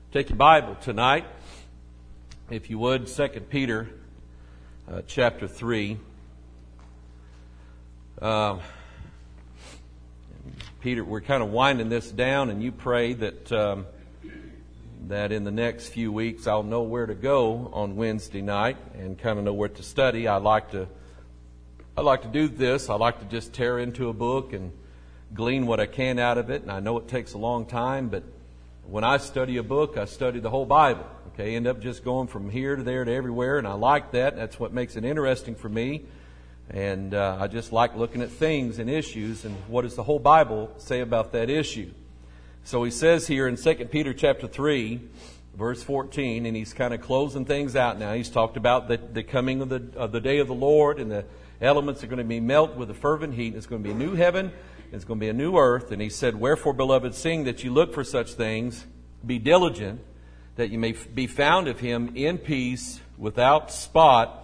Take your Bible tonight, if you would, 2 Peter chapter 3. Peter, we're kind of winding this down, and you pray that that in the next few weeks I'll know where to go on Wednesday night and kind of know where to study. I like to do this. I like to just tear into a book and glean what I can out of it, and I know it takes a long time, but when I study a book, I study the whole Bible. Okay, end up just going from here to there to everywhere, and I like that. That's what makes it interesting for me. And I just like looking at things and issues, and what does the whole Bible say about that issue? So he says here in 2 Peter chapter 3, verse 14, and he's kind of closing things out now. He's talked about the coming of the day of the Lord, and the elements are going to be melted with a fervent heat. It's going to be a new heaven. It's going to be a new earth. And he said, "Wherefore, beloved, seeing that you look for such things, be diligent, that you may be found of him in peace, without spot,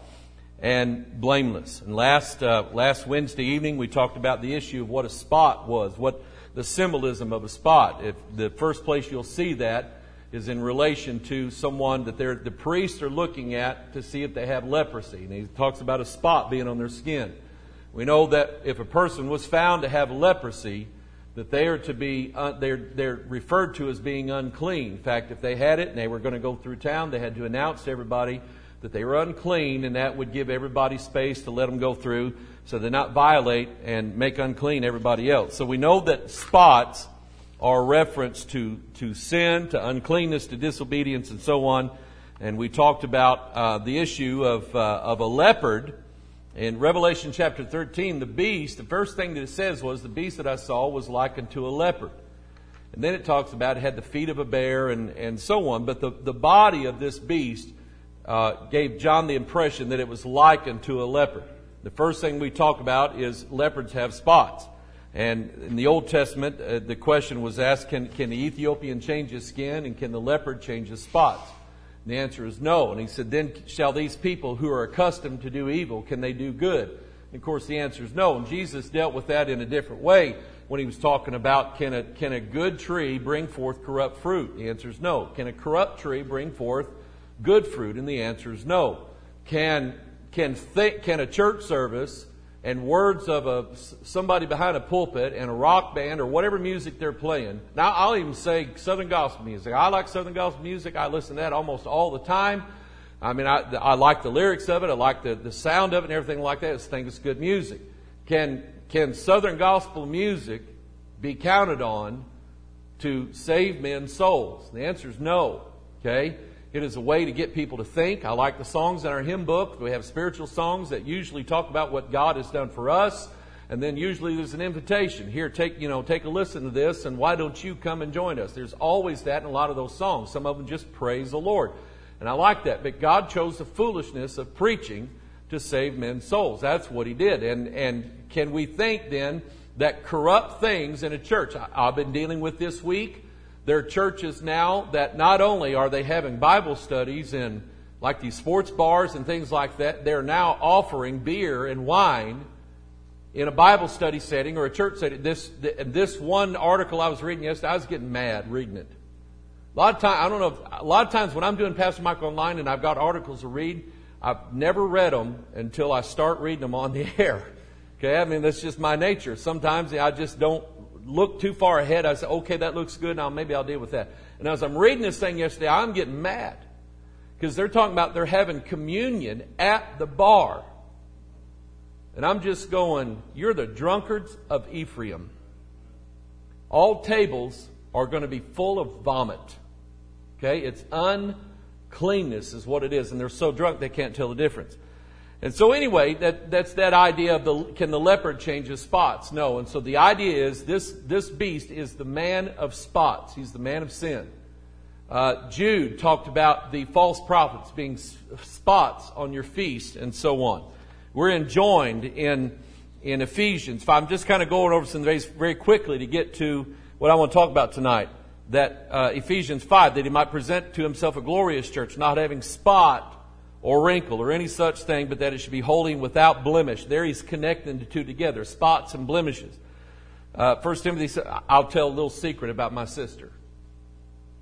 and blameless." And last Wednesday evening, we talked about the issue of what a spot was, what the symbolism of a spot. If the first place you'll see that is in relation to someone that the priests are looking at to see if they have leprosy. And he talks about a spot being on their skin. We know that if a person was found to have leprosy, that they are to be they're referred to as being unclean. In fact, if they had it and they were going to go through town, they had to announce to everybody that they were unclean, and that would give everybody space to let them go through so they not violate and make unclean everybody else. So we know that spots are a reference to sin, to uncleanness, to disobedience, and so on. And we talked about the issue of a leopard. In Revelation chapter 13, the beast, the first thing that it says was, the beast that I saw was likened to a leopard. And then it talks about it had the feet of a bear and so on. But the body of this beast gave John the impression that it was likened to a leopard. The first thing we talk about is leopards have spots. And in the Old Testament, the question was asked, can the Ethiopian change his skin, and can the leopard change his spots? And the answer is no. And he said, then shall these people who are accustomed to do evil, can they do good? And of course the answer is no. And Jesus dealt with that in a different way when he was talking about, can a good tree bring forth corrupt fruit? The answer is no. Can a corrupt tree bring forth good fruit? And the answer is no. Can a church service and words of somebody behind a pulpit and a rock band or whatever music they're playing. Now, I'll even say Southern gospel music. I like Southern gospel music. I listen to that almost all the time. I mean, I like the lyrics of it. I like the sound of it and everything like that. I just think it's good music. Can Southern gospel music be counted on to save men's souls? The answer is no. Okay? It is a way to get people to think. I like the songs in our hymn book. We have spiritual songs that usually talk about what God has done for us. And then usually there's an invitation. Here, take a listen to this, and why don't you come and join us? There's always that in a lot of those songs. Some of them just praise the Lord. And I like that. But God chose the foolishness of preaching to save men's souls. That's what he did. And can we think then that corrupt things in a church? I've been dealing with this week. There are churches now that not only are they having Bible studies in like these sports bars and things like that, they're now offering beer and wine in a Bible study setting or a church setting. This one article I was reading yesterday, I was getting mad reading it. A lot of times when I'm doing Pastor Mike Online and I've got articles to read, I've never read them until I start reading them on the air. Okay, I mean, that's just my nature. Sometimes I just don't look too far ahead. I say, okay, that looks good. Now maybe I'll deal with that. And as I'm reading this thing yesterday, I'm getting mad because they're talking about they're having communion at the bar. And I'm just going, you're the drunkards of Ephraim. All tables are going to be full of vomit. Okay, it's uncleanness is what it is. And they're so drunk they can't tell the difference. And so anyway, that's that idea of can the leopard change his spots? No. And so the idea is this beast is the man of spots. He's the man of sin. Jude talked about the false prophets being spots on your feast and so on. We're enjoined in Ephesians. If I'm just kind of going over some things very quickly to get to what I want to talk about tonight. That Ephesians 5, that he might present to himself a glorious church, not having spot or wrinkle or any such thing, but that it should be holy and without blemish. There he's connecting the two together, spots and blemishes. 1 Timothy said, I'll tell a little secret about my sister.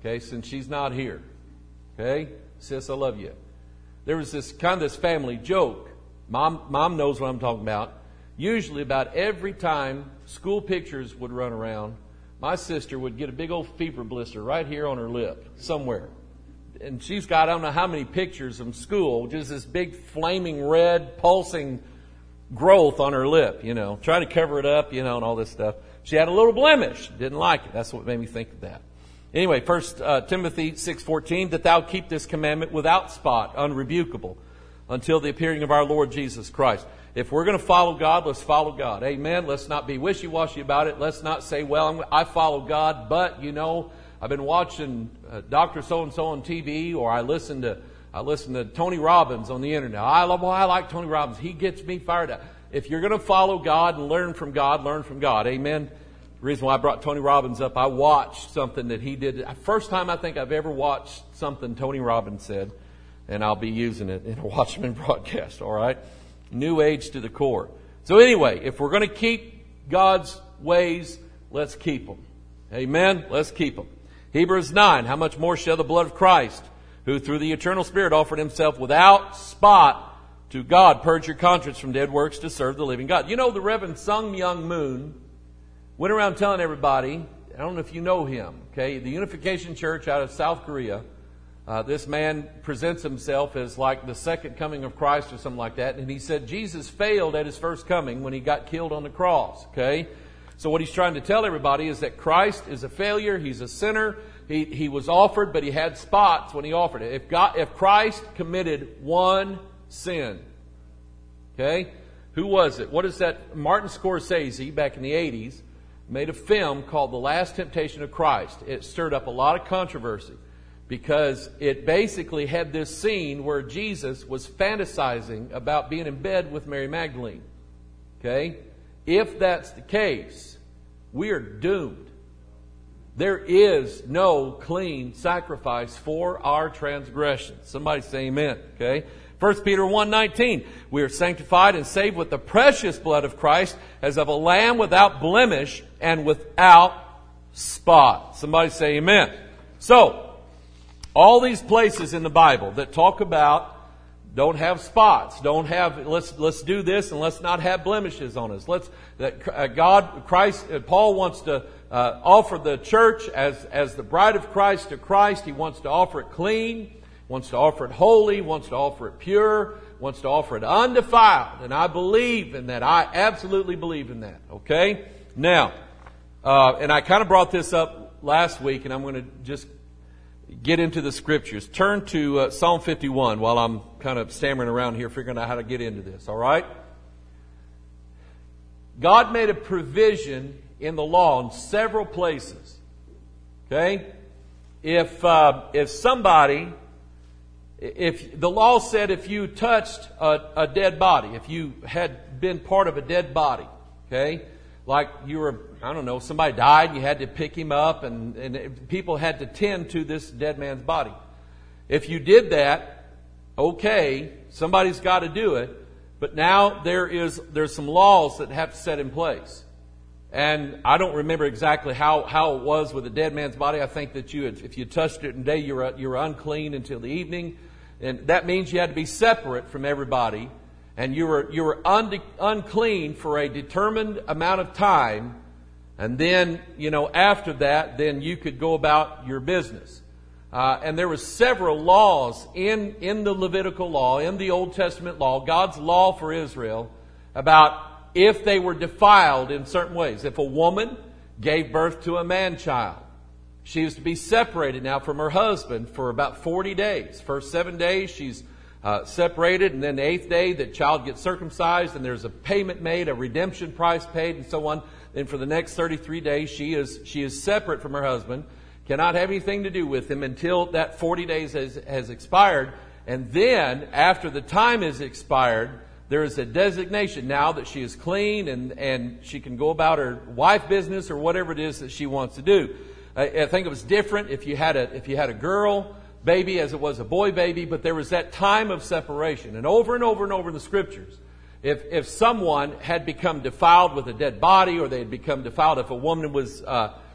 Okay, since she's not here. Okay, sis, I love you. There was this family joke. Mom knows what I'm talking about. Usually about every time school pictures would run around, my sister would get a big old fever blister right here on her lip somewhere. And she's got, I don't know how many pictures from school, just this big flaming red pulsing growth on her lip, trying to cover it up, and all this stuff. She had a little blemish. Didn't like it. That's what made me think of that. Anyway, 1 Timothy 6:14, that thou keep this commandment without spot, unrebukable, until the appearing of our Lord Jesus Christ. If we're going to follow God, let's follow God. Amen. Let's not be wishy-washy about it. Let's not say, well, I follow God, but, I've been watching Dr. So-and-so on TV, or I listen to Tony Robbins on the internet. I like Tony Robbins. He gets me fired up. If you're going to follow God and learn from God, learn from God. Amen. The reason why I brought Tony Robbins up, I watched something that he did. First time I think I've ever watched something Tony Robbins said, and I'll be using it in a Watchman broadcast, all right? New age to the core. So anyway, if we're going to keep God's ways, let's keep them. Amen? Let's keep them. Hebrews 9, how much more shall the blood of Christ, who through the eternal Spirit offered himself without spot to God, purge your conscience from dead works to serve the living God. The Reverend Sung Myung Moon went around telling everybody, I don't know if you know him, okay, the Unification Church out of South Korea, this man presents himself as like the second coming of Christ or something like that. And he said Jesus failed at his first coming when he got killed on the cross. Okay? So what he's trying to tell everybody is that Christ is a failure. He's a sinner. He was offered, but he had spots when he offered it. If Christ committed one sin, okay, who was it? What is that? Martin Scorsese, back in the 80s, made a film called The Last Temptation of Christ. It stirred up a lot of controversy, because it basically had this scene where Jesus was fantasizing about being in bed with Mary Magdalene. Okay? If that's the case, we are doomed. There is no clean sacrifice for our transgressions. Somebody say amen. Okay? 1 Peter 1:19, we are sanctified and saved with the precious blood of Christ as of a lamb without blemish and without spot. Somebody say amen. So, all these places in the Bible that talk about don't have spots, let's do this and let's not have blemishes on us. Paul wants to offer the church as the bride of Christ to Christ. He wants to offer it clean, wants to offer it holy, wants to offer it pure, wants to offer it undefiled. And I believe in that. I absolutely believe in that. Okay? Now, and I kind of brought this up last week, and I'm going to just get into the scriptures. Turn to Psalm 51 while I'm kind of stammering around here figuring out how to get into this. All right? God made a provision in the law in several places. Okay? If the law said if you touched a dead body, if you had been part of a dead body, okay, like you were, I don't know, somebody died and you had to pick him up and people had to tend to this dead man's body. If you did that, okay, somebody's got to do it, but now there's some laws that have to set in place. And I don't remember exactly how it was with a dead man's body. I think that if you touched it in the day, you were unclean until the evening. And that means you had to be separate from everybody. And you were unclean for a determined amount of time. And then, after that, then you could go about your business. And there were several laws in the Levitical law, in the Old Testament law, God's law for Israel, about if they were defiled in certain ways. If a woman gave birth to a man-child, she was to be separated now from her husband for about 40 days. First 7 days, she's separated, and then the 8th day, the child gets circumcised, and there's a payment made, a redemption price paid, and so on. Then for the next 33 days, she is separate from her husband, cannot have anything to do with him until that 40 days has expired. And then, after the time is expired, there is a designation now that she is clean and she can go about her wife business or whatever it is that she wants to do. I think it was different if you had a girl baby as it was a boy baby, but there was that time of separation. And over and over in the scriptures, if someone had become defiled with a dead body, or they had become defiled, if a woman was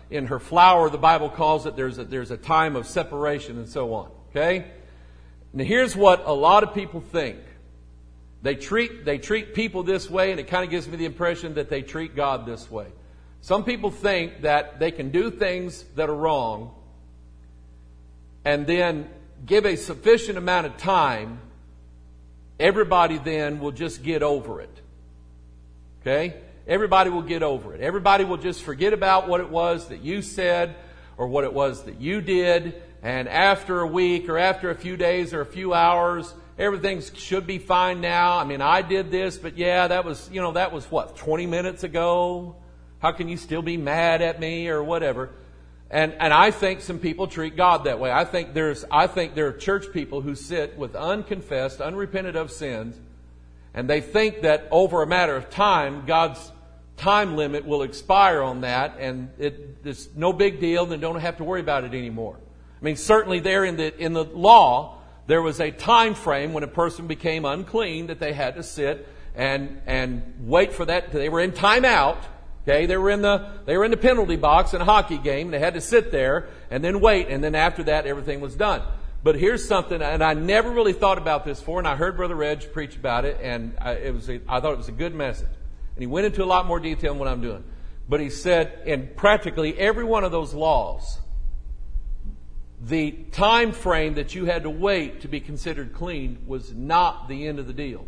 in her flower, the Bible calls it, there's a time of separation and so on. Okay? Now here's what a lot of people think. They treat people this way, and it kind of gives me the impression that they treat God this way. Some people think that they can do things that are wrong and then give a sufficient amount of time, everybody then will just get over it. Okay? Everybody will get over it. Everybody will just forget about what it was that you said or what it was that you did. And after a week or after a few days or a few hours, everything should be fine now. I mean, I did this, but yeah, that was what, 20 minutes ago? How can you still be mad at me or whatever? And I think some people treat God that way. I think there are church people who sit with unconfessed, unrepented of sins, and they think that over a matter of time, God's time limit will expire on that, and it's no big deal, and they don't have to worry about it anymore. I mean, certainly there in the law, there was a time frame when a person became unclean that they had to sit and wait for that. They were in time out. Okay, they were in the penalty box in a hockey game. They had to sit there and then wait, and then after that, everything was done. But here's something, and I never really thought about this before, and I heard Brother Reg preach about it, and I thought it was a good message. And he went into a lot more detail than what I'm doing. But he said, in practically every one of those laws, the time frame that you had to wait to be considered clean was not the end of the deal.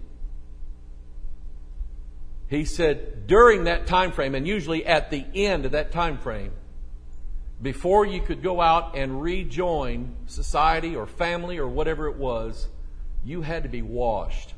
He said during that time frame, and usually at the end of that time frame, before you could go out and rejoin society or family or whatever it was, you had to be washed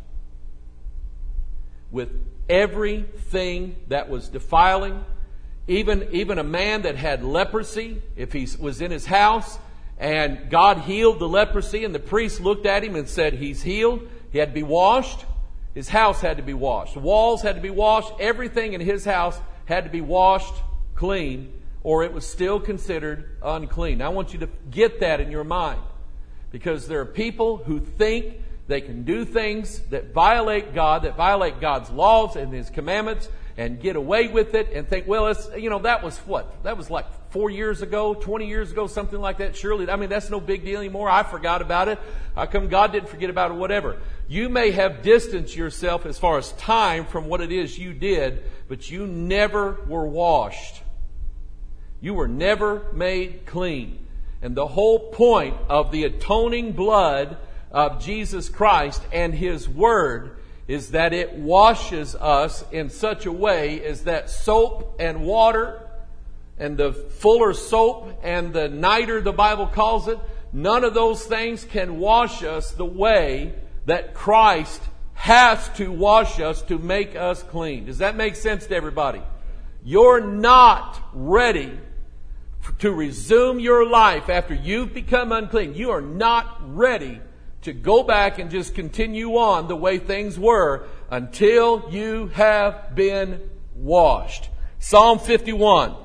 with everything that was defiling. Even a man that had leprosy, if he was in his house and God healed the leprosy and the priest looked at him and said he's healed, he had to be washed. His house had to be washed. The walls had to be washed. Everything in his house had to be washed clean, or it was still considered unclean. Now, I want you to get that in your mind, because there are people who think they can do things that violate God, that violate God's laws and His commandments, and get away with it and think, well, that was what? That was like 4 years ago, 20 years ago, something like that. Surely, I mean, that's no big deal anymore. I forgot about it. How come God didn't forget about it? Whatever. You may have distanced yourself as far as time from what it is you did, but you never were washed. You were never made clean. And the whole point of the atoning blood of Jesus Christ and His Word is that it washes us in such a way as that soap and water and the fuller soap and the nitre, the Bible calls it, none of those things can wash us the way that Christ has to wash us to make us clean. Does that make sense to everybody? You're not ready to resume your life after you've become unclean. You are not ready to go back and just continue on the way things were until you have been washed. Psalm 51,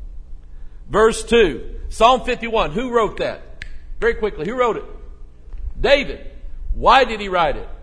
verse 2. Psalm 51, who wrote that? Very quickly, who wrote it? David. Why did he write it?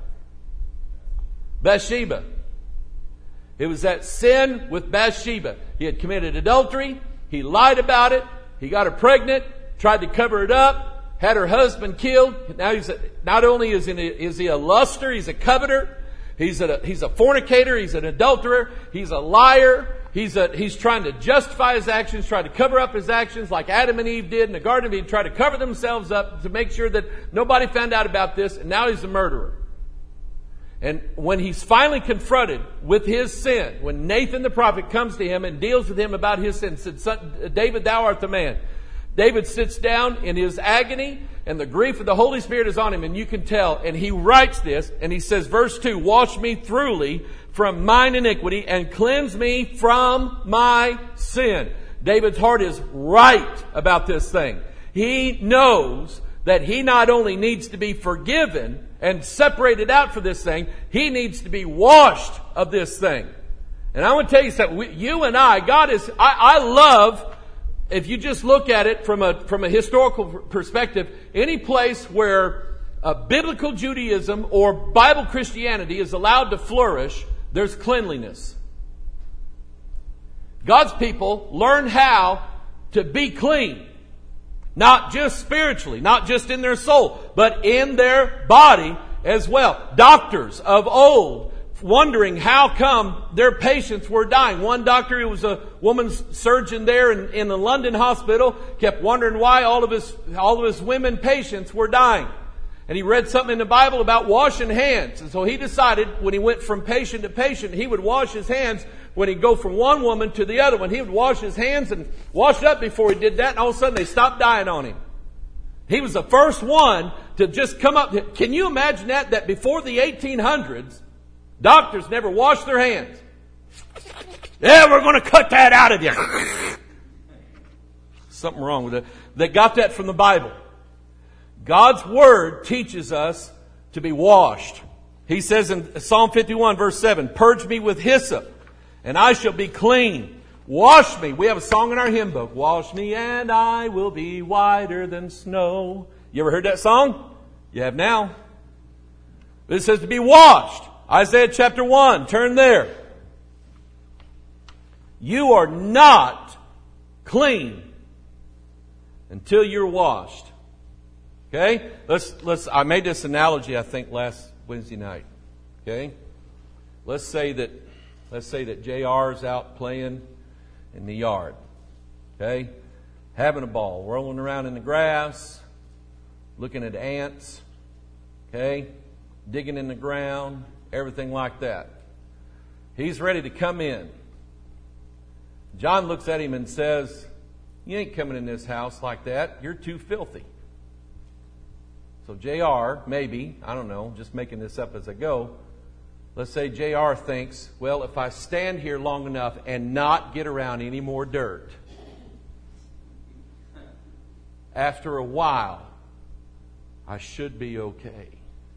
Bathsheba. It was that sin with Bathsheba. He had committed adultery. He lied about it. He got her pregnant, tried to cover it up, had her husband killed. Now not only is he a luster, he's a coveter. He's a fornicator. He's an adulterer. He's a liar. He's trying to justify his actions, trying to cover up his actions like Adam and Eve did in the Garden of Eden, try to cover themselves up to make sure that nobody found out about this, and now he's a murderer. And when he's finally confronted with his sin, when Nathan the prophet comes to him and deals with him about his sin, said, "Son, David, thou art the man." David sits down in his agony, and the grief of the Holy Spirit is on him, and you can tell. And he writes this, and he says, verse 2, "Wash me thoroughly from mine iniquity and cleanse me from my sin." David's heart is right about this thing. He knows that he not only needs to be forgiven and separated out for this thing, he needs to be washed of this thing. And I want to tell you something. You and I love, if you just look at it from a historical perspective, any place where biblical Judaism or Bible Christianity is allowed to flourish, there's cleanliness. God's people learn how to be clean. Not just spiritually, not just in their soul, but in their body as well. Doctors of old wondering how come their patients were dying. One doctor, who was a woman's surgeon there in the London hospital, kept wondering why all of his women patients were dying. And he read something in the Bible about washing hands. And so he decided when he went from patient to patient, he would wash his hands when he'd go from one woman to the other one. He would wash his hands and wash it up before he did that, and all of a sudden they stopped dying on him. He was the first one to just come up. Can you imagine that before the 1800s, doctors never washed their hands? Yeah, we're going to cut that out of you. Something wrong with it. They got that from the Bible. God's Word teaches us to be washed. He says in Psalm 51 verse 7, "Purge me with hyssop, and I shall be clean. Wash me." We have a song in our hymn book. "Wash me and I will be whiter than snow." You ever heard that song? You have now. It says to be washed. Isaiah chapter 1. Turn there. You are not clean until you're washed. Okay? I made this analogy, I think, last Wednesday night. Okay? Let's say that JR's out playing in the yard. Okay? Having a ball, rolling around in the grass, looking at ants. Okay? Digging in the ground, everything like that. He's ready to come in. John looks at him and says, "You ain't coming in this house like that. You're too filthy." So JR, maybe, I don't know, just making this up as I go. Let's say JR thinks, well, if I stand here long enough and not get around any more dirt, after a while, I should be okay.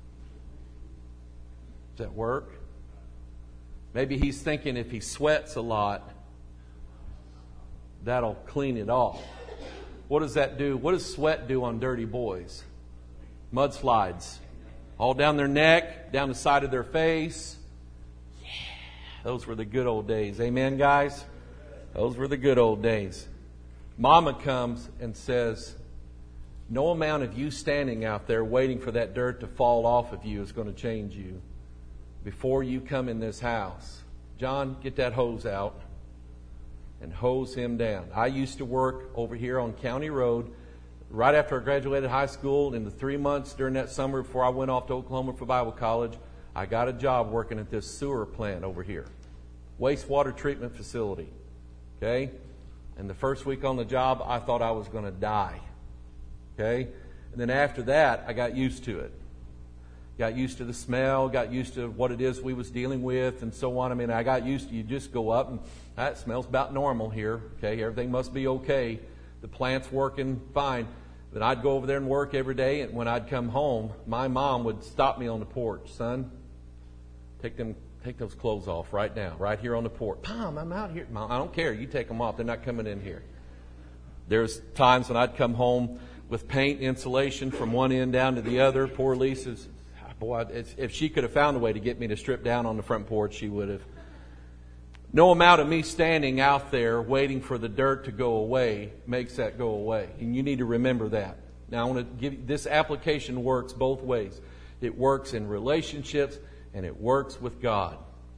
Does that work? Maybe he's thinking if he sweats a lot, that'll clean it off. What does that do? What does sweat do on dirty boys? Mudslides. All down their neck, down the side of their face. Yeah, those were the good old days. Amen, guys? Those were the good old days. Mama comes and says, no amount of you standing out there waiting for that dirt to fall off of you is going to change you before you come in this house. John, get that hose out and hose him down. I used to work over here on County Road right after I graduated high school. In the 3 months during that summer before I went off to Oklahoma for Bible college, I got a job working at this sewer plant over here. Wastewater treatment facility. Okay? And the first week on the job, I thought I was going to die. Okay? And then after that, I got used to it. Got used to the smell, got used to what it is we was dealing with and so on. I mean, I got used to, you just go up and that smells about normal here. Okay? Everything must be okay. The plant's working fine. But I'd go over there and work every day, and when I'd come home, my mom would stop me on the porch. Son, take those clothes off right now, right here on the porch. Mom, I'm out here. Mom, I don't care. You take them off. They're not coming in here. There's times when I'd come home with paint insulation from one end down to the other. Poor Lisa's, boy, if she could have found a way to get me to strip down on the front porch, she would have. No amount of me standing out there waiting for the dirt to go away makes that go away. And you need to remember that. Now, I want to give this application works both ways. It works in relationships and it works with God.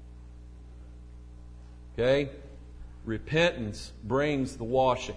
Okay? Repentance brings the washing.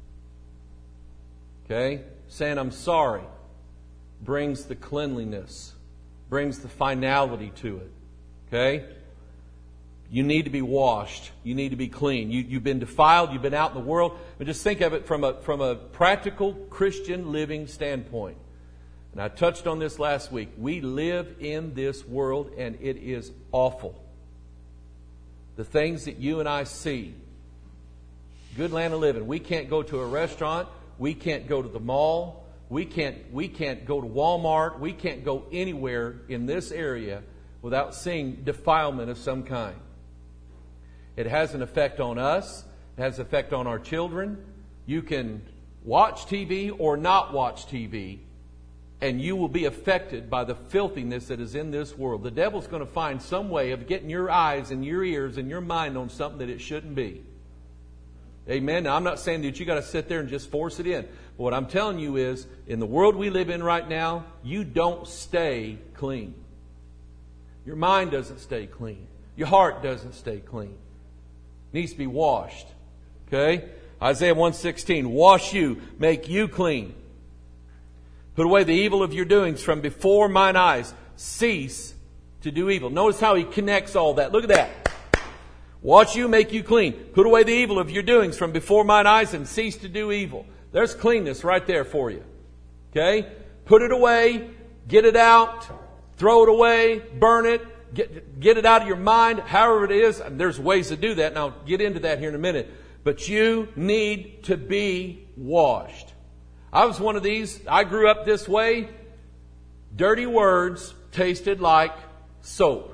Okay? Saying I'm sorry brings the cleanliness, brings the finality to it. Okay? You need to be washed. You need to be clean. You've been defiled. You've been out in the world. But just think of it from a practical Christian living standpoint. And I touched on this last week. We live in this world and it is awful. The things that you and I see. Good land of living. We can't go to a restaurant. We can't go to the mall. We can't go to Walmart. We can't go anywhere in this area without seeing defilement of some kind. It has an effect on us. It has an effect on our children. You can watch TV or not watch TV, and you will be affected by the filthiness that is in this world. The devil's going to find some way of getting your eyes and your ears and your mind on something that it shouldn't be. Amen. Now, I'm not saying that you got to sit there and just force it in. But what I'm telling you is, in the world we live in right now, you don't stay clean. Your mind doesn't stay clean. Your heart doesn't stay clean. It needs to be washed. Okay? Isaiah 1:16, wash you, make you clean. Put away the evil of your doings from before mine eyes. Cease to do evil. Notice how he connects all that. Look at that. Wash you, make you clean. Put away the evil of your doings from before mine eyes and cease to do evil. There's cleanness right there for you. Okay? Put it away. Get it out. Throw it away. Burn it. Get it out of your mind. However it is. There's ways to do that. And I'll get into that here in a minute. But you need to be washed. I was one of these. I grew up this way. Dirty words tasted like soap.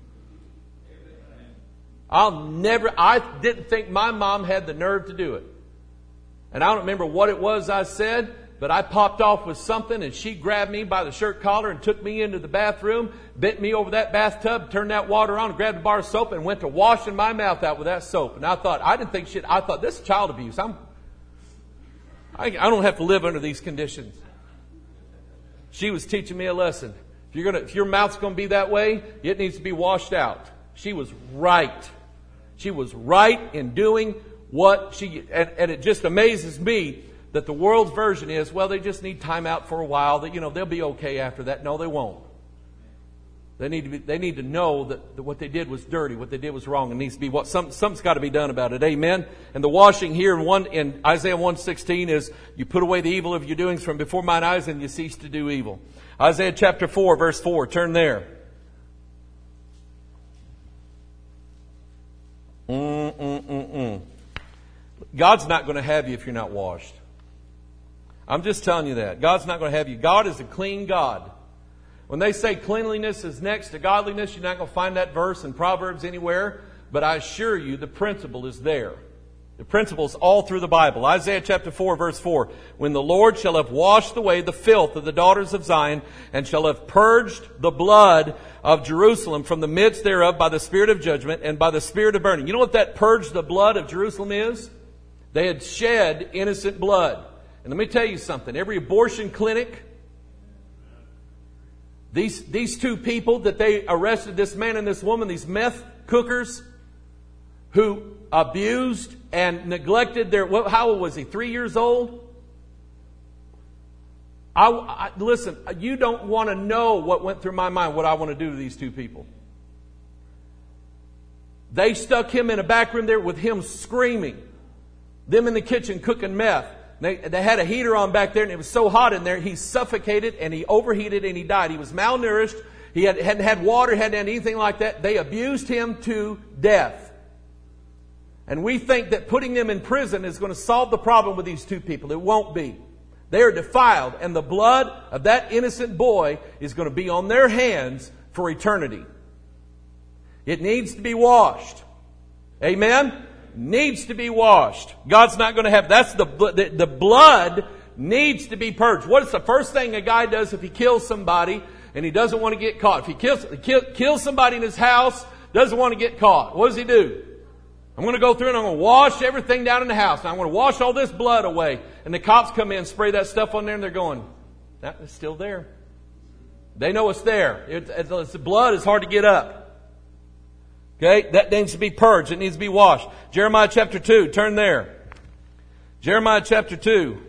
I didn't think my mom had the nerve to do it. And I don't remember what it was I said, but I popped off with something and she grabbed me by the shirt collar and took me into the bathroom, bent me over that bathtub, turned that water on, grabbed a bar of soap and went to washing my mouth out with that soap. And I thought, this is child abuse. I don't have to live under these conditions. She was teaching me a lesson. If your mouth's going to be that way, it needs to be washed out. She was right. She was right in doing what she... And it just amazes me that the world's version is, well, they just need time out for a while. That they'll be okay after that. No, they won't. They need to know that what they did was dirty. What they did was wrong. It needs to be something's got to be done about it. Amen. And the washing here in Isaiah 1:16 is, you put away the evil of your doings from before mine eyes and you cease to do evil. Isaiah chapter 4, verse 4. Turn there. God's not going to have you if you're not washed. I'm just telling you that. God's not going to have you. God is a clean God. When they say cleanliness is next to godliness, you're not going to find that verse in Proverbs anywhere. But I assure you, the principle is there. The principle is all through the Bible. Isaiah chapter 4, verse 4. When the Lord shall have washed away the filth of the daughters of Zion, and shall have purged the blood of Jerusalem from the midst thereof by the spirit of judgment and by the spirit of burning. You know what that purged the blood of Jerusalem is? They had shed innocent blood. And let me tell you something. Every abortion clinic, these two people that they arrested, this man and this woman, these meth cookers who abused and neglected how old was he? 3 years old? Listen, you don't want to know what went through my mind, what I want to do to these two people. They stuck him in a back room there with him screaming. Them in the kitchen cooking meth. They had a heater on back there and it was so hot in there, he suffocated and he overheated and he died. He was malnourished. He hadn't had water, hadn't had anything like that. They abused him to death. And we think that putting them in prison is going to solve the problem with these two people. It won't be. They are defiled, and the blood of that innocent boy is going to be on their hands for eternity. It needs to be washed. Amen? Needs to be washed. God's not going to have... The blood needs to be purged. What is the first thing a guy does if he kills somebody and he doesn't want to get caught? If he kills somebody in his house, doesn't want to get caught, what does he do? I'm going to go through and I'm going to wash everything down in the house. And I'm going to wash all this blood away. And the cops come in, spray that stuff on there, and they're going, it's still there. They know it's there. The blood is hard to get up. Okay? That needs to be purged. It needs to be washed. Jeremiah chapter 2. Turn there. Jeremiah chapter 2.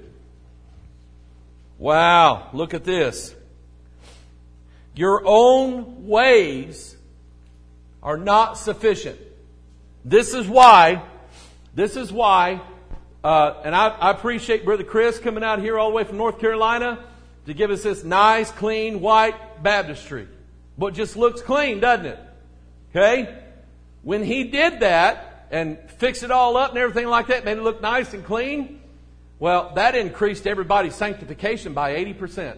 Wow. Look at this. Your own ways are not sufficient. This is why, and I appreciate Brother Chris coming out here all the way from North Carolina to give us this nice, clean, white baptistry. But it just looks clean, doesn't it? Okay? When he did that and fixed it all up and everything like that, made it look nice and clean, well, that increased everybody's sanctification by 80%.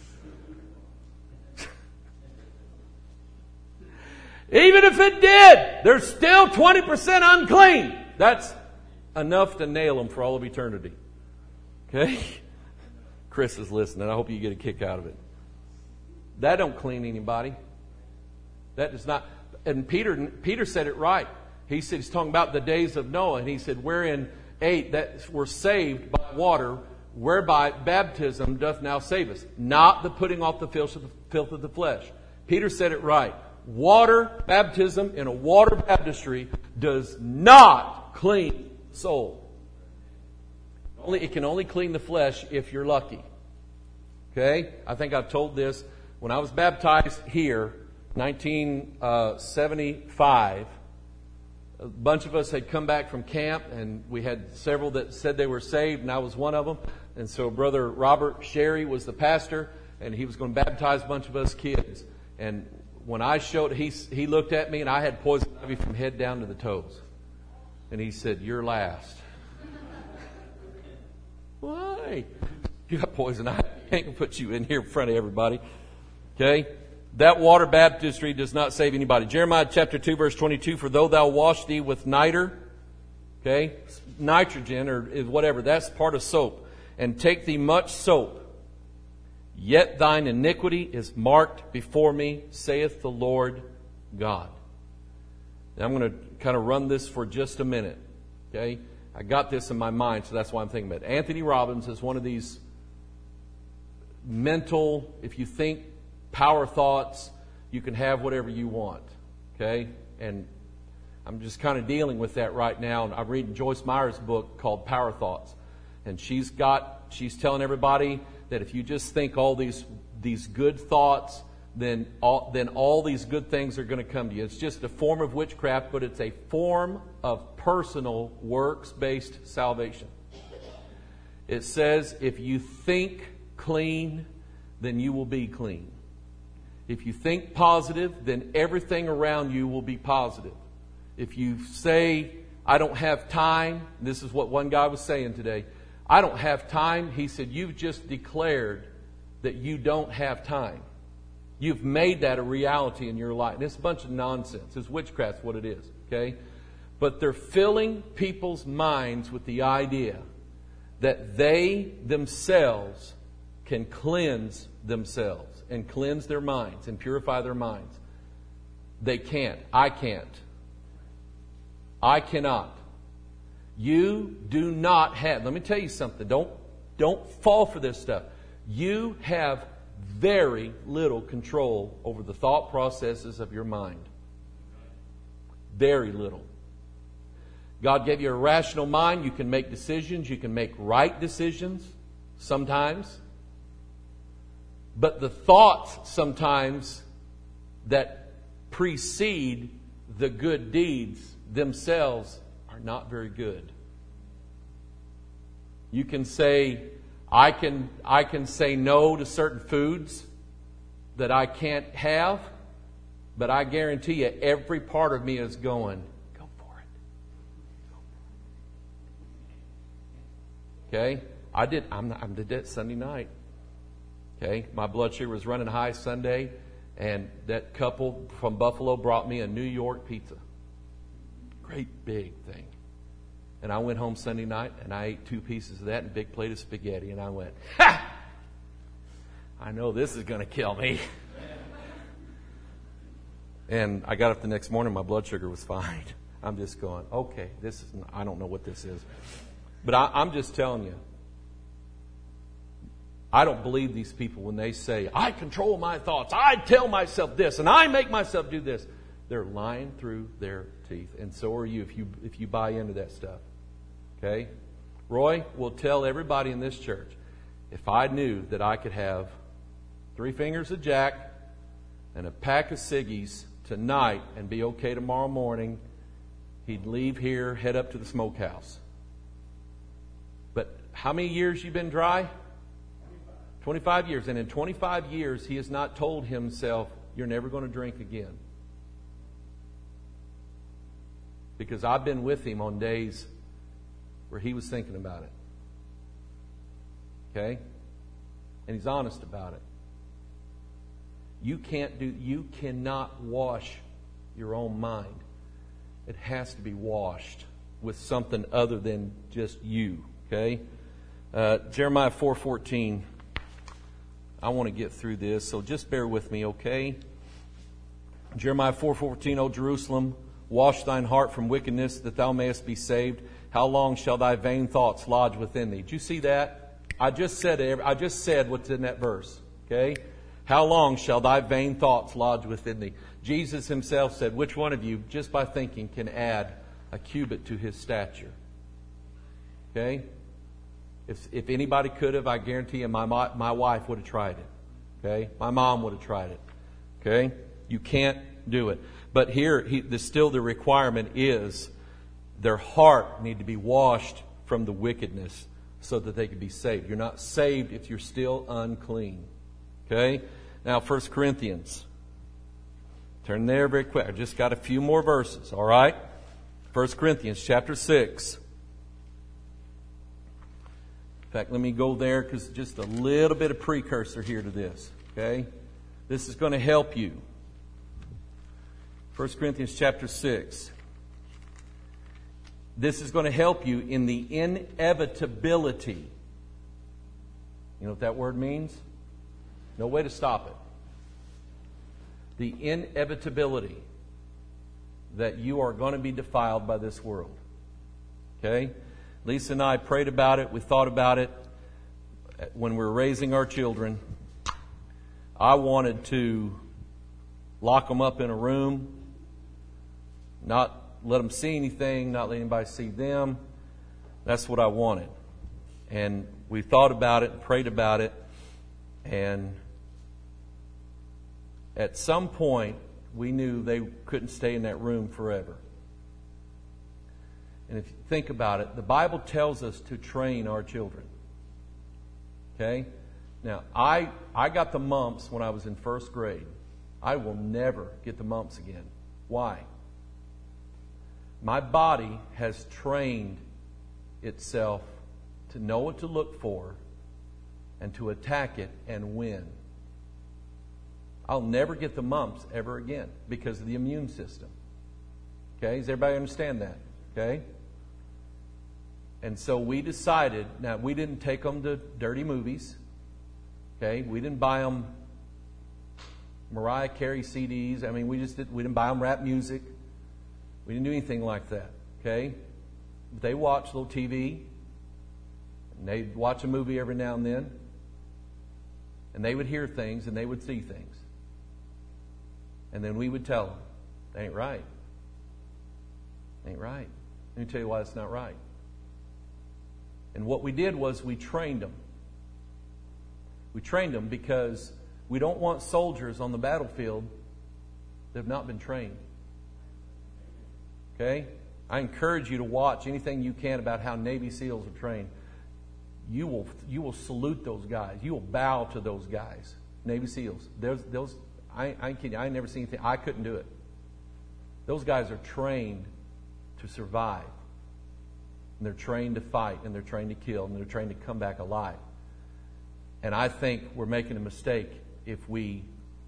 Even if it did, there's still 20% unclean. That's enough to nail them for all of eternity. Okay? Chris is listening. I hope you get a kick out of it. That don't clean anybody. That does not. And Peter said it right. He said, he's talking about the days of Noah. And he said, wherein 8, that we're saved by water, whereby baptism doth now save us, not the putting off the filth of the flesh. Peter said it right. Water baptism in a water baptistry does not clean the soul. It can only clean the flesh if you're lucky. Okay? I think I've told this. When I was baptized here, 1975, a bunch of us had come back from camp, and we had several that said they were saved, and I was one of them. And so Brother Robert Sherry was the pastor, and he was going to baptize a bunch of us kids. And when I showed, he looked at me, and I had poison ivy from head down to the toes. And he said, "You're last." Why? You got poison ivy. I ain't going to put you in here in front of everybody. Okay? That water baptistry does not save anybody. Jeremiah chapter 2, verse 22, "For though thou wash thee with niter," okay, nitrogen or whatever, that's part of soap, "and take thee much soap, yet thine iniquity is marked before me, saith the Lord God." Now I'm going to kind of run this for just a minute. Okay? I got this in my mind, so that's why I'm thinking about it. Anthony Robbins is one of these mental, if you think power thoughts, you can have whatever you want. Okay? And I'm just kind of dealing with that right now. And I'm reading Joyce Meyer's book called Power Thoughts. And she's telling everybody that if you just think all these good thoughts, then all these good things are going to come to you. It's just a form of witchcraft, but it's a form of personal works-based salvation. It says if you think clean, then you will be clean. If you think positive, then everything around you will be positive. If you say, "I don't have time," this is what one guy was saying today, "I don't have time," he said, "you've just declared that you don't have time. You've made that a reality in your life." And it's a bunch of nonsense. It's witchcraft, what it is. Okay? But they're filling people's minds with the idea that they themselves can cleanse themselves and cleanse their minds and purify their minds. They can't. I can't. I cannot. You do not have. Let me tell you something. Don't fall for this stuff. You have very little control over the thought processes of your mind. Very little. God gave you a rational mind. You can make decisions. You can make right decisions sometimes. But the thoughts sometimes that precede the good deeds themselves are not very good. You can say, I can say no to certain foods that I can't have, but I guarantee you every part of me is going, "Go for it." Okay? I did that Sunday night. Okay? My blood sugar was running high Sunday, and that couple from Buffalo brought me a New York pizza. Great big thing. And I went home Sunday night, and I ate 2 pieces of that and a big plate of spaghetti, and I went, "Ha! I know this is going to kill me." And I got up the next morning, my blood sugar was fine. I'm just going, okay, I don't know what this is. But I'm just telling you, I don't believe these people when they say, "I control my thoughts, I tell myself this, and I make myself do this." They're lying through their teeth. And so are you if you buy into that stuff. Okay? Roy will tell everybody in this church, if I knew that I could have 3 fingers of Jack and a pack of ciggies tonight and be okay tomorrow morning, he'd leave here, head up to the smokehouse. But how many years you been dry? 25 years. And in 25 years, he has not told himself, "You're never going to drink again." Because I've been with him on days where he was thinking about it. Okay? And he's honest about it. You cannot wash your own mind. It has to be washed with something other than just you. Okay? Jeremiah 4:14. I want to get through this, so just bear with me, okay? Jeremiah 4:14, "O Jerusalem, wash thine heart from wickedness, that thou mayest be saved. how long shall thy vain thoughts lodge within thee? Did you see that? I just said what's in that verse. Okay? How long shall thy vain thoughts lodge within thee? Jesus himself said, which one of you, just by thinking, can add a cubit to his stature? Okay? If anybody could have, I guarantee you my wife would have tried it. Okay? My mom would have tried it. Okay? You can't do it. But here, still the requirement is their heart need to be washed from the wickedness so that they can be saved. You're not saved if you're still unclean. Okay? Now, 1 Corinthians. Turn there very quick. I just got a few more verses. All right? 1 Corinthians chapter 6. In fact, let me go there because just a little bit of precursor here to this. Okay? This is going to help you. 1 Corinthians chapter 6. This is going to help you in the inevitability. You know what that word means? No way to stop it. The inevitability that you are going to be defiled by this world. Okay? Lisa and I prayed about it. We thought about it when we were raising our children. I wanted to lock them up in a room, not let them see anything, not let anybody see them. That's what I wanted. And we thought about it, prayed about it, and at some point we knew they couldn't stay in that room forever. And if you think about it, the Bible tells us to train our children. Okay? Now, I got the mumps when I was in first grade. I will never get the mumps again. Why? My body has trained itself to know what to look for and to attack it and win. I'll never get the mumps ever again because of the immune system. Okay? Does everybody understand that? Okay? And so we decided, now we didn't take them to dirty movies. Okay? We didn't buy them Mariah Carey CDs. I mean, we didn't buy them rap music. We didn't do anything like that. Okay? They watched a little TV. And they'd watch a movie every now and then. And they would hear things and they would see things. And then we would tell them, that ain't right. Ain't right. Let me tell you why it's not right. And what we did was we trained them. We trained them because we don't want soldiers on the battlefield that have not been trained. Okay? I encourage you to watch anything you can about how Navy SEALs are trained. You will salute those guys. You will bow to those guys. Navy SEALs. I ain't kidding you. I ain't never seen anything. I couldn't do it. Those guys are trained to survive. And they're trained to fight. And they're trained to kill. And they're trained to come back alive. And I think we're making a mistake if we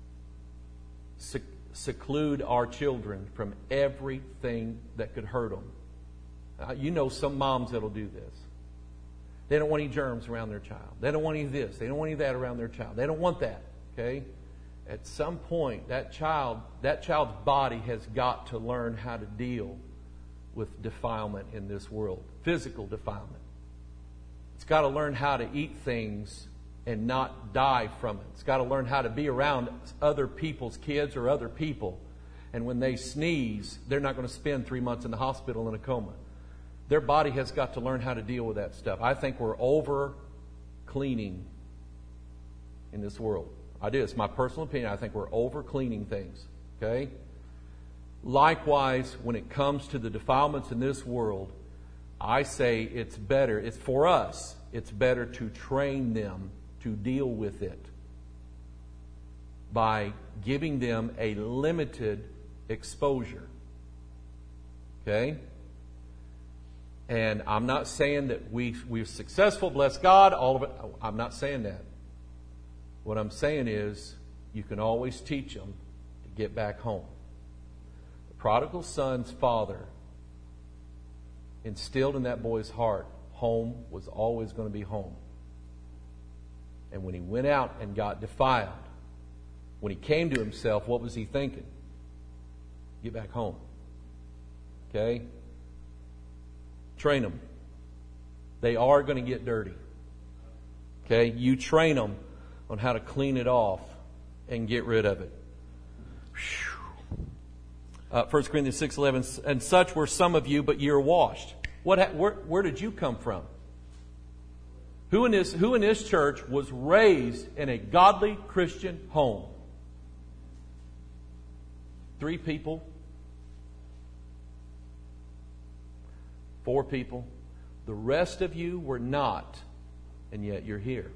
seclude our children from everything that could hurt them. You know some moms that'll do this. They don't want any germs around their child. They don't want any of this. They don't want any of that around their child. They don't want that. Okay? At some point, that child's body has got to learn how to deal with defilement in this world. Physical defilement. It's got to learn how to eat things and not die from it. It's got to learn how to be around other people's kids or other people. And when they sneeze, they're not going to spend 3 months in the hospital in a coma. Their body has got to learn how to deal with that stuff. I think we're over cleaning in this world. I do. It's my personal opinion. I think we're over cleaning things. Okay? Likewise, when it comes to the defilements in this world, I say it's better. It's for us. It's better to train them to deal with it by giving them a limited exposure. Okay? And I'm not saying that we're successful, bless God, all of it. I'm not saying that. What I'm saying is you can always teach them to get back home. The prodigal son's father instilled in that boy's heart, home was always going to be home. And when he went out and got defiled, when he came to himself, what was he thinking? Get back home. Okay? Train them. They are going to get dirty. Okay? You train them on how to clean it off and get rid of it. 1 Corinthians 6:11, and such were some of you, but ye are washed. Where did you come from? Who in this church was raised in a godly Christian home? 3 people? 4 people? The rest of you were not, and yet you're here.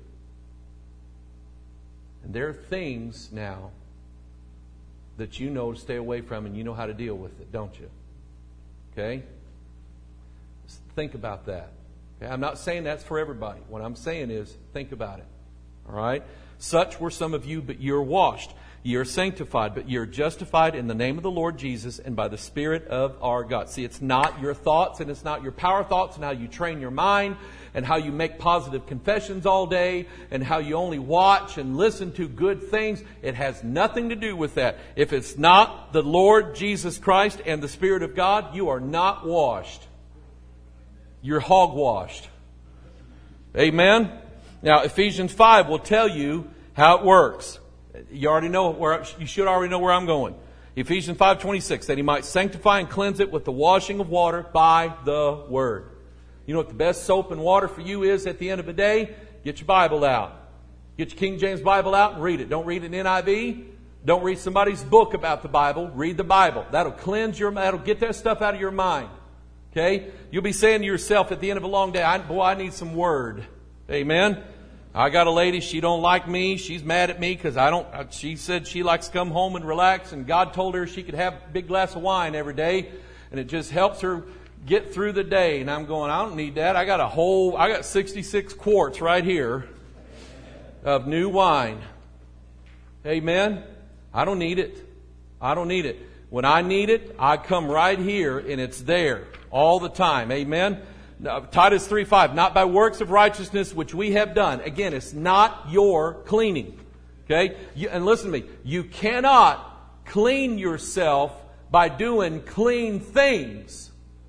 And there are things now that you know to stay away from, and you know how to deal with it, don't you? Okay? Just think about that. Okay? I'm not saying that's for everybody. What I'm saying is, think about it. All right? Such were some of you, but you're washed. Ye are sanctified, but ye are justified in the name of the Lord Jesus and by the Spirit of our God. See, it's not your thoughts and it's not your power thoughts and how you train your mind and how you make positive confessions all day and how you only watch and listen to good things. It has nothing to do with that. If it's not the Lord Jesus Christ and the Spirit of God, you are not washed. You're hogwashed. Amen? Now, Ephesians 5 will tell you how it works. You should already know where I'm going. Ephesians 5:26, that he might sanctify and cleanse it with the washing of water by the Word. You know what the best soap and water for you is at the end of the day? Get your Bible out. Get your King James Bible out and read it. Don't read an NIV. Don't read somebody's book about the Bible. Read the Bible. That'll that'll get that stuff out of your mind. Okay? You'll be saying to yourself at the end of a long day, I need some Word. Amen? I got a lady, she don't like me. She's mad at me because she said she likes to come home and relax, and God told her she could have a big glass of wine every day, and it just helps her get through the day. And I'm going, I don't need that. I got 66 quarts right here of new wine. Amen? I don't need it. I don't need it. When I need it, I come right here and it's there all the time. Amen? Titus 3:5, not by works of righteousness which we have done. Again, it's not your cleaning. Okay? And listen to me. You cannot clean yourself by doing clean things.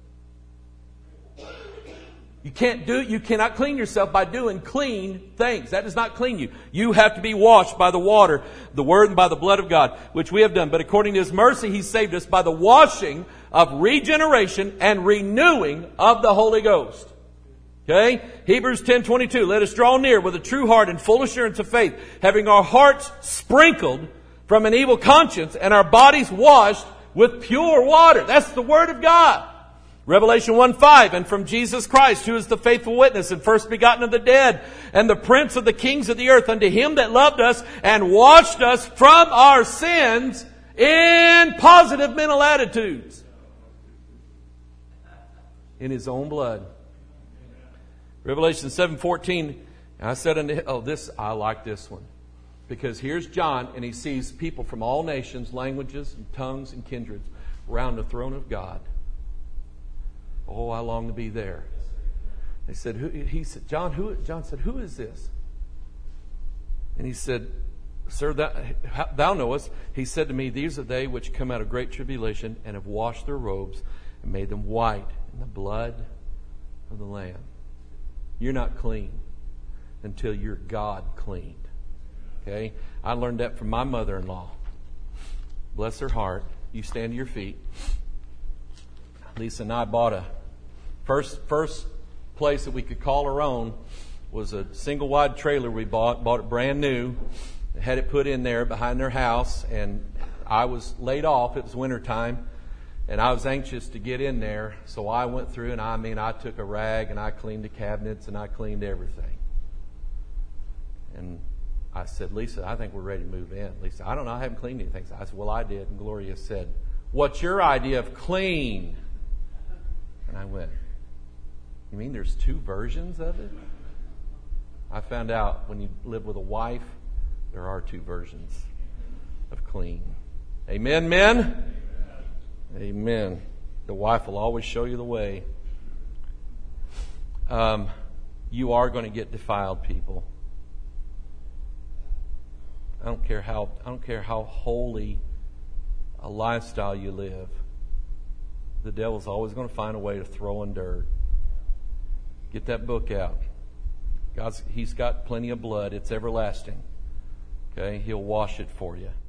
You cannot clean yourself by doing clean things. That does not clean you. You have to be washed by the water, the Word, and by the blood of God, which we have done. But according to His mercy, He saved us by the washing of regeneration and renewing of the Holy Ghost. Okay? Hebrews 10:22. Let us draw near with a true heart and full assurance of faith, having our hearts sprinkled from an evil conscience and our bodies washed with pure water. That's the Word of God. Revelation 1:5, and from Jesus Christ, who is the faithful witness and first begotten of the dead, and the prince of the kings of the earth, unto Him that loved us and washed us from our sins in positive mental attitudes, in His own blood. Revelation 7:14, I said unto him, I like this one. Because here's John, and he sees people from all nations, languages, and tongues, and kindreds around the throne of God. Oh, I long to be there. They said, John said, who is this? And he said, Sir, thou knowest. He said to me, these are they which come out of great tribulation and have washed their robes and made them white in the blood of the Lamb. You're not clean until you're God cleaned. Okay? I learned that from my mother-in-law. Bless her heart. You stand to your feet. Lisa and I bought a first place that we could call our own was a single wide trailer we bought it brand new, had it put in there behind their house, and I was laid off. It was wintertime, and I was anxious to get in there, so I went through and I took a rag and I cleaned the cabinets and I cleaned everything. And I said, Lisa, I think we're ready to move in. Lisa, I don't know, I haven't cleaned anything. So I said, well, I did. And Gloria said, what's your idea of clean? And I went, you mean there's 2 versions of it? I found out when you live with a wife, there are 2 versions of clean. Amen, men? Amen. The wife will always show you the way. You are going to get defiled, people. I don't care how holy a lifestyle you live. The devil's always going to find a way to throw in dirt. Get that book out. He's got plenty of blood. It's everlasting. Okay? He'll wash it for you.